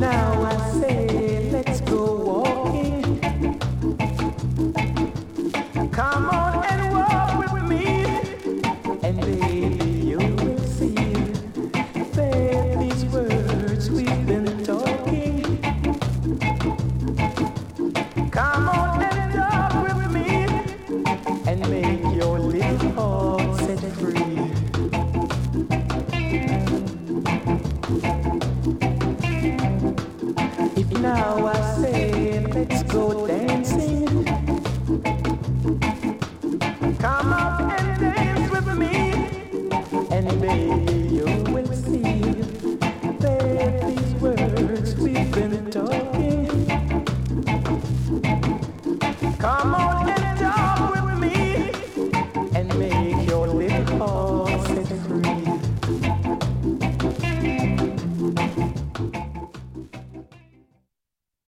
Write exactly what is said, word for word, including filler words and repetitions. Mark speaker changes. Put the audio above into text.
Speaker 1: now I say let's go walking. Come on and walk with me, and baby you will see that these words we've been talking. Come on and talk with me, and make your little heart set free. If now I say let's go down.